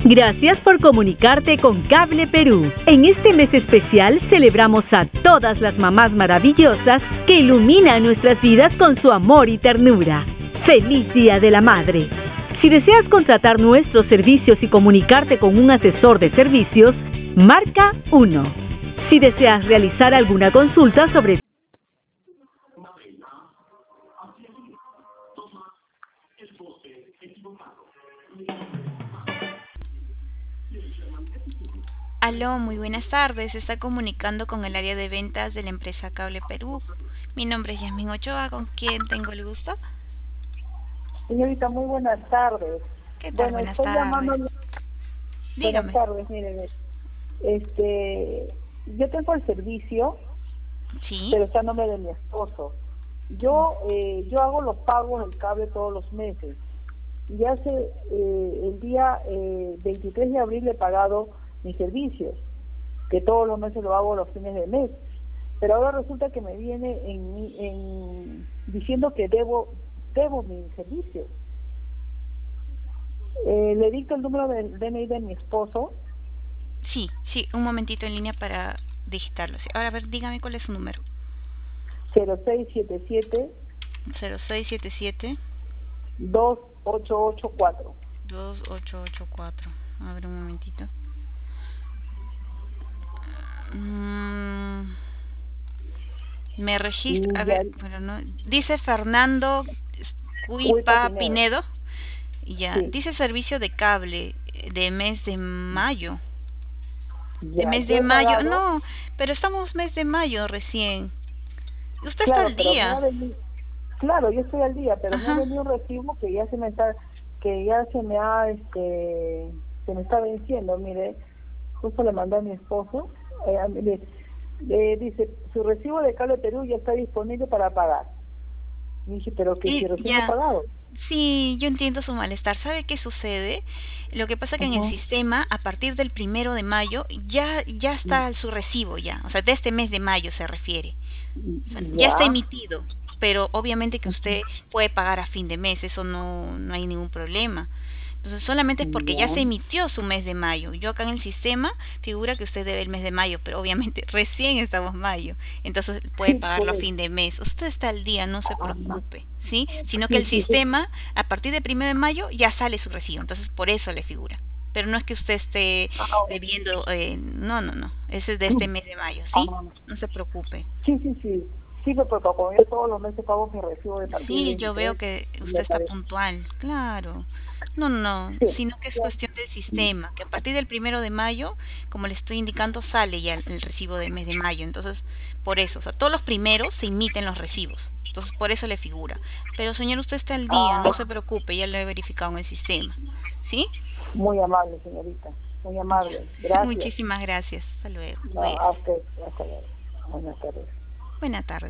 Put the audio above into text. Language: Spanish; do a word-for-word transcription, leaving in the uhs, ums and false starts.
Gracias por comunicarte con Cable Perú. En este mes especial celebramos a todas las mamás maravillosas que iluminan nuestras vidas con su amor y ternura. ¡Feliz Día de la Madre! Si deseas contratar nuestros servicios y comunicarte con un asesor de servicios, marca uno. Si deseas realizar alguna consulta sobre Aló, muy buenas tardes. Se está comunicando con el área de ventas de la empresa Cable Perú. Mi nombre es Yasmin Ochoa, ¿con quién tengo el gusto? Señorita, muy buenas tardes. ¿Qué tal? Bueno, Buenas estoy tardes. llamando. Buenas Dígame. tardes, mire, este, yo tengo el servicio, ¿Sí? pero está a nombre de mi esposo. Yo, eh, yo hago los pagos del cable todos los meses. Y hace eh, el día eh, veintitrés de abril he pagado mis servicios, que todos los meses lo hago los fines de mes. Pero ahora resulta que me viene en, mi- en diciendo que debo debo mi servicio. Eh, le dicto el número del D N I de mi esposo, Sí, sí, un momentito en línea para digitarlo. Sí. Ahora, a ver, dígame cuál es su número. cero seis siete siete Cero seis siete siete dos ocho ocho cuatro. dos ocho ocho cuatro. A ver, un momentito. Mm, me registra, a Y ver, ya, bueno, no, dice Fernando Cuipa Cuipa Pinedo. Pinedo. Ya, Sí, dice servicio de cable eh, de mes de mayo. De ya, mes yo de he mayo. pagado, No, pero estamos mes de mayo recién. Usted está claro, al pero me ha día. venido, claro, yo estoy al día, pero me ha Ajá. venido un recibo que ya se me está, que ya se me ha, este, se me está venciendo, mire, justo le mandé a mi esposo, eh, a- mire, eh, dice, su recibo de Cable Perú ya está disponible para pagar. Y dije, pero que si Y recién he ya. pagado. Sí, yo entiendo su malestar. ¿Sabe qué sucede? Lo que pasa que en el Ajá. sistema, a partir del primero de mayo, ya, ya está su recibo ya. O sea, de este mes de mayo se refiere. O sea, ya está Ya. emitido. Pero obviamente que usted puede pagar a fin de mes, eso no, no hay ningún problema. Entonces solamente es porque ya Ya, se emitió su mes de mayo. Yo acá en el sistema figura que usted debe el mes de mayo, pero obviamente recién estamos mayo. Entonces puede sí, pagarlo a pues, fin de mes. Usted está al día, no se ah, preocupe, ¿sí? Sino que sí, el sí, sí. sistema, a partir del primero de mayo, ya sale su recibo. Entonces por eso le figura. Pero no es que usted esté Ah, debiendo, eh, no, no, no. Ese es de este mes de mayo, ¿sí? ah, No se preocupe. sí, sí, sí. Sí, pero como yo todos los meses pago mi recibo de partir del Sí, yo veo veintitrés, que usted me está parece. puntual, claro. No, no, Sí, sino que es ya, cuestión del sistema, que a partir del primero de mayo, como le estoy indicando, sale ya el, el recibo del mes de mayo. Entonces, por eso, o sea, todos los primeros se emiten los recibos. Entonces, por eso le figura. Pero, señor, usted está al día, no se ah, preocupe, ya lo he verificado en el sistema. ¿Sí? muy amable, señorita. Muy Ya. amable. Gracias. Muchísimas gracias. Hasta luego. No, Cuídese. hasta, hasta luego. Buenas tardes. Buena tarde.